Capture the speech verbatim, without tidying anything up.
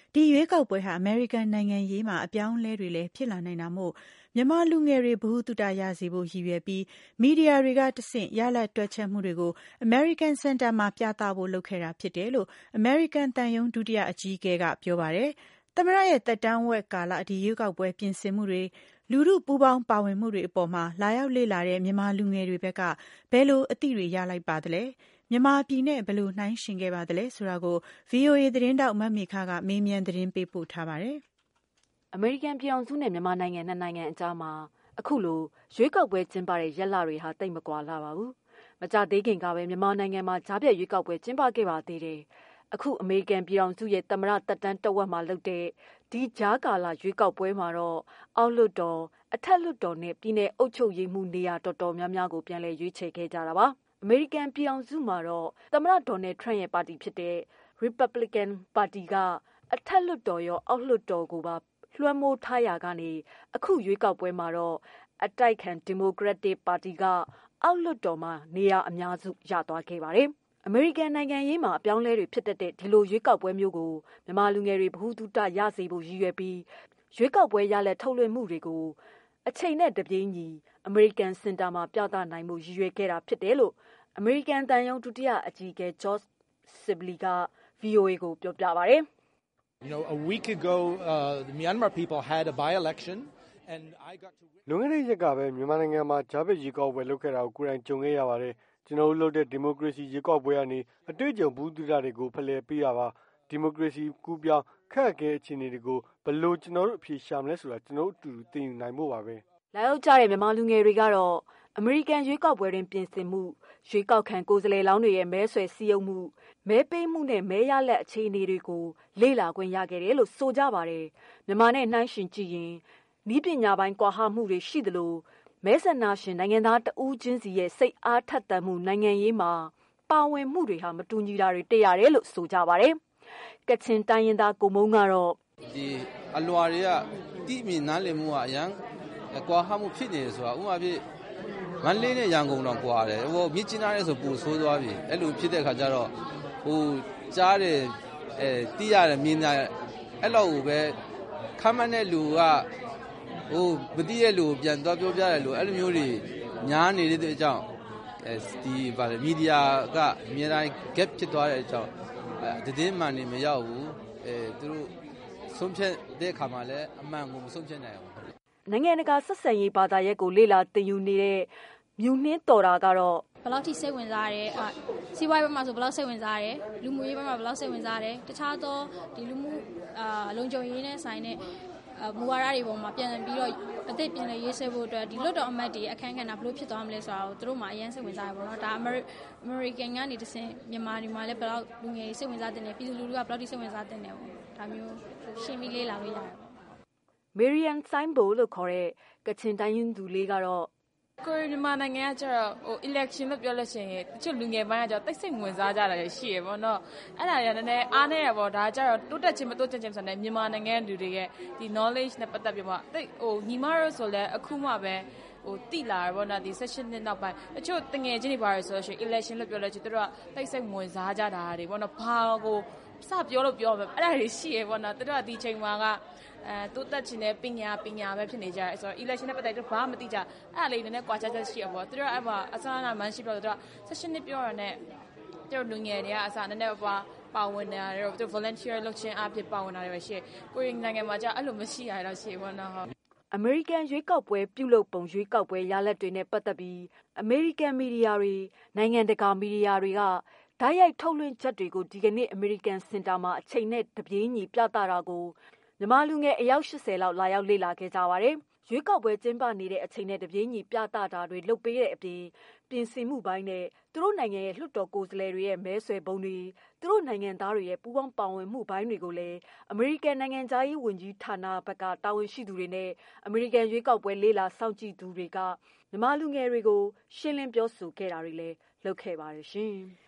ဒီရွေးကောက်ပွဲဟာအမေရိကန်နိုင်ငံရေးမှာအပြောင်းအလဲတွေလည်းဖြစ်လာနိုင်တာမို့မြန်မာလူငယ်တွေဗဟုသုတရစေဖို့ရည်ရွယ်ပြီးမီဒီယာတွေကတဆင့်ရလဒ်တွက်ချက်မှုတွေကို American Center မှာပြသဖို့လုပ်ခဲ့တာဖြစ်တယ်လို့ American သံရုံးဒုတိယအကြီးအကဲကပြောပါတယ်။သမ္မတရဲ့သက်တမ်းဝက်ကာလဒီရွေးကောက်ပွဲပြင်ဆင်မှုတွေလူထုပူးပေါင်းပါဝင်မှုတွေအပေါ်မှာလာရောက်လေ့လာတဲ့မြန်မာလူငယ်တွေဘက်ကဘယ်လိုအသိတွေရလိုက်ပါသလဲ။မြန်မာပြည်နဲ့ဘယ်လိုနှိုင်းယှဉ်ခဲ့ပါသလဲဆိုတာကို ဗွီအိုအေသတင်းထောက်မမေခကမေးမြန်းသတင်းပေးပို့ထားပါတယ်။အမေရိကန်ပြည်ထောင်စုနဲ့မြန်မာနိုင်ငံနှစ်နိုင်ငံအကြားမှာအခုလိုရွေးကောက်ပွဲကျင်းပတဲ့ရက်လတွေဟာတိတ်မကွာလာပါဘူး။မကြသေးခင်ကပဲမြန်မာနိုင်ငံမှာကြားပြတ်ရွေးကောက်ပွဲကျင်းပခဲ့ပါသေးတယ်။အခုအမေရိကန်ပြည်ထောင်စုရဲ့သမ္မတသက်တမ်းတဝက်မှာလုပ်တဲ့ဒီကြားကာလရွေးကောက်ပွဲမှာတော့အောက်လွှတ်တော်အထက်လွှတ်တော်နဲ့ပြည်내အုပ်ချုပ်ရေးမှုနေရာတော်တော်များများကိုပြန်လည်ရွေးချယ်ခဲ့ကြတာပါ။အမေရိကန်ပြည်ထောင်စုမှာတော့သမ္မတဒေါ်နယ်ထရန့်ရဲ့ပါတီဖြစ်တဲ့ Republican ပါတီကအထက်လွှတ်တော်ရောအောက်လွှတ်တော်ကိုပါလွှမ်းမိုးထားရာကနေအခုရွေးကောက်ပွဲမှာတော့အတိုက်ခံဒီမိုကရက်တစ်ပါတီကအောက်လွှတ်တော်မှာနေရာအများစုရသွားခဲ့ပါတယ်။အမေရိကန်နိုင်ငံရေးမှာအပြောင်းလဲတွေဖြစ်တတ်တဲ့ဒီလိုရွေးကောက်ပွဲမျိုးကိုမြန်မာလူငယ်တွေဗဟုသုတရစေဖို့ရည်ရွယ်ပြီးရွေးကောက်ပွဲရလဒ်ထုတ်လွှင့်မှုတွေကိုအချိန်နဲ့တပြေးညီ American Center မှာပြသနိုင်မှုရည်ရွယ်ခဲ့တာဖြစ်တယ်လို့ American သံရုံးဒုတိယအကြီးအကဲ George Sibley က ဗွီအိုအေ ကိုပြောပြပါတယ်။ You know, a week ago, uh, the Myanmar people had a by-election, and I got to. လွန်ခဲ့တဲ့ရက်ကပဲမြန်မာနိုင်ငံမှာဂျာဘစ်ရေကောက်ပွဲလုပ်ခဲ့တာကိုကိုယ်တိုင်ကြုံခဲ့ရပါတယ်။ကျွန်တော်တို့လုပ်တဲ့ဒီမိုကရေစီရေကောက်ပွဲကနေအတွေ့အကြုံဘူးတူတာတွေကိုဖလှယ်ပေးတာပါ။ဒီမိုကရေစီကူးပြောင်းခက်ခဲအခြေအနေတွေကိုဘယ်လိုကျွန်တော်တို့အဖြေရှာမလဲဆိုတာကျွန်တော်တို့အတူတူသိနိုင်ဖို့ပါပဲ။လာရောက်ကြတဲ့မြန်မာလူငယ်တွေကတော့အမေရိကန်ရွေးကောက်ပွဲတွင်ပြင်ဆင်မှုရွေးကောက်ခံကိုယ်စားလှယ်လောင်းတွေရဲ့မဲဆွယ်စည်းရုံးမှုမဲပေးမှုနဲ့မဲရလက်အခြေအနေတွေကိုလေ့လာခွင့်ရခဲ့တယ်လို့ဆိုကြပါတယ်။မြန်မာနဲ့နှိုင်းယှဉ်ကြည့်ရင်ဤပညာပိုင်းကွာဟမှုတွေရှိသလိုမဲဆန္ဒရှင်နိုင်ငံသားတဦးချင်းစီရဲ့စိတ်အားထက်သန်မှုနိုင်ငံရေးမှာပါဝင်မှုတွေဟာမတူညီတာတွေတွေ့ရတယ်လို့ဆိုကြပါတယ်။ကချင်တိုင်းရင်းသားကိုမုန်းကတော့ဒီအလွာတွေကတိမြင်နားလည်မှုကအရန်ကွာဟမှုဖြစ်နေတယ်ဆိုတာဥပမာဖြစ်မန္တလေးနဲ့ရန်ကုန်တော့ကွာတယ်ဟိုမြစ်ကျင်းသားနဲ့ဆိုပူဆိုးသွားပြီအဲ့လိုဖြစ်တဲ့ခါကျတော့ဟိုကြားတယ်အဲတိရတယ်မြင်ရတယ်အဲ့လောက်ကိုပဲခမ်းမတဲ့လူကဟိုမတိရဲ့လူပြန်သွားပြောပြတယ်လို့အဲ့လိုမျိုးတွေညားနေတဲ့အကြောင်းအဲဒီဗာမီဒီယာကအများတိုင်း gap ဖြစ်သွားတဲ့အကြောင်းအဲတည်င်းမှန်နေမရောက်ဘူးအဲသူတို့ဆုံးဖြတ်တဲ့အခါမှာလည်းအမှန်ကိုမဆုံးဖြတ်နိုင်အောင်နိုင်ငံတကာဆက်ဆံရေးဘာသာရပ်ကိုလေ့လာသင်ယူနေတဲ့မြူနှင်းတော်တာကတော့ဘယ်လောက်ထိစိတ်ဝင်စားတယ်အစီးပွားရေးဘက်မှာဆိုဘယ်လောက်စိတ်ဝင်စားတယ်လူမှုရေးဘက်မှာဘယ်လောက်စိတ်ဝင်စားတယ်တခြားသောဒီလူမှုအာလုံခြုံရေးနဲ့ဆိုင်တဲ့မူဝါဒတွေပေါ်မှာပြန်ပြီးတော့အသိပြန်လည်ရေးဆွဲဖို့အတွက်ဒီလွတ်တော်အမတ်တွေအခမ်းကဏ္ဍဘယ်လိုဖြစ်သွားမလဲဆိုတာကိုသူတို့မှအရင်စိတ်ဝင်စားရပါတော့ဒါအမေရိကန်ကနေတဆင့်မြန်မာတွေမှာလည်းဘယ်လောက်လူငယ်စိတ်ဝင်စားတဲ့နေပြည်သူလူထုကဘယ်လောက်ထိစိတ်ဝင်စားတဲ့နေပေါ့ဒါမျိုးရှင်းပြီးလေ့လာလို့ရတယ်ပေါ့ Marian Saimbo လို့ခေါ်တဲ့ကချင်တိုင်းရင်းသူလေးကတော့ကိုရီမြန်မာနိုင်ငံကကျတော့ဟို election လို့ပြောလို့ရှိရင်တချို့လူငယ်ပိုင်းကကျတော့တိတ်ဆိတ်ဝင်စားကြတာရှိရပေါ့နော်အဲ့ဒါတွေကလည်းအားနေရပေါ့ဒါကျတော့တိုးတက်ခြင်းမတိုးတက်ခြင်းဆိုတဲ့မြန်မာနိုင်ငံလူတွေရဲ့ဒီ knowledge နဲ့ပတ်သက်ပြီးမှတိတ်ဟိုညီမတို့ဆိုလဲအခုမှပဲဟိုတိလာရပေါ့နော်ဒီ session နှစ်နောက်ပိုင်းတချို့တငယ်ချင်းတွေပါရဆိုလို့ရှိရင် election လို့ပြောလို့ရှိရင်တို့ကတိတ်ဆိတ်ဝင်စားကြတာတွေပေါ့နော်ဘာကိုစပြောလို့ပြောမယ်အဲ့ဒါတွေရှိရပေါ့နော်တို့ကဒီချိန်မှာကအဲတိုးတက်ခြင်းနဲ့ပညာပညာပဲဖြစ်နေကြတယ်ဆိုတော့ election နဲ့ပတ်သက်တော့ဘာမှမသိကြအဲ့ဒါလေးနည်းနည်းကွာခြားချက်ရှိရပေါ့သူတို့အဲ့မှာအစားအစာမှန်ရှိတော့တို့က session နှစ်ပြောရတဲ့တို့လူငယ်တွေကအစားနည်းနည်းပါပါဝင်နေတာတို့တို့ volunteer လုပ်ခြင်းအဖြစ်ပါဝင်တာတွေပဲရှိကိုရီးနိုင်ငံမှာကြာအဲ့လိုမရှိရတော့ရှိပေါ့နော်ဟုတ်အမေရိကန်ရွေးကောက်ပွဲပြုလုပ်ပုံရွေးကောက်ပွဲရလဒ်တွေနဲ့ပတ်သက်ပြီးအမေရိကန်မီဒီယာတွေနိုင်ငံတကာမီဒီယာတွေကဓာတ်ရိုက်ထုတ်လွှင့်ချက်တွေကိုဒီကနေ့ American Center မှာအချိန်နဲ့တပြေးညီပြသတာကိုမြန်မာလူငယ်အယောက်၈၀လောက်လာရောက်လေ့လာခဲ့ကြပါတယ်။ရွေးကောက်ပွဲကျင်းပနေတဲ့အချိန်နဲ့တပြေးညီပြသတာတွေလုပ်ပေးတဲ့အပြင်ပြင်ဆင်မှုပိုင်းနဲ့သူတို့နိုင်ငံရဲ့လွှတ်တော်ကိုယ်စားလှယ်တွေရဲ့မဲဆွယ်ပုံတွေသူတို့နိုင်ငံသားတွေရဲ့ပူးပေါင်းပါဝင်မှုပိုင်းတွေကိုလည်းအမေရိကန်နိုင်ငံသားရေးဝန်ကြီးဌာနဘက်ကတာဝန်ရှိသူတွေနဲ့အမေရိကန်ရွေးကောက်ပွဲလေ့လာစောင့်ကြည့်သူတွေကမြန်မာလူငယ်တွေကိုရှင်းလင်းပြောဆိုခဲ့တာတွေလည်းလုပ်ခဲ့ပါတယ်ရှင်။